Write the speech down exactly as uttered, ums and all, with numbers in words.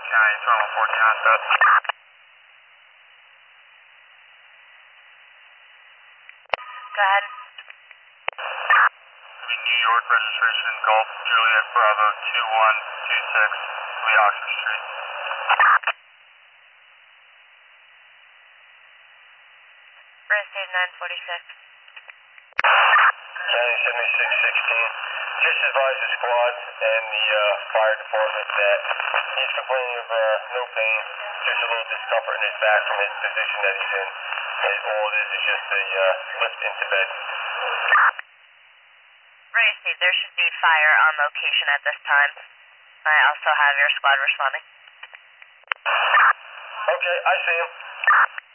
County, twenty-one fourteen on set. Go ahead. New York registration, Golf Juliet Bravo two one two six, Lee Oxford Street. Interstate nine forty-six. County seventy-six sixteen. Just advise the squad and the uh, fire department that he's complaining of uh, no pain, just a little discomfort in his back from his position that he's in. And all it is is just a uh, lift into bed. Interstate, there should be fire on location at this time. I also have your squad responding. Okay, I see him.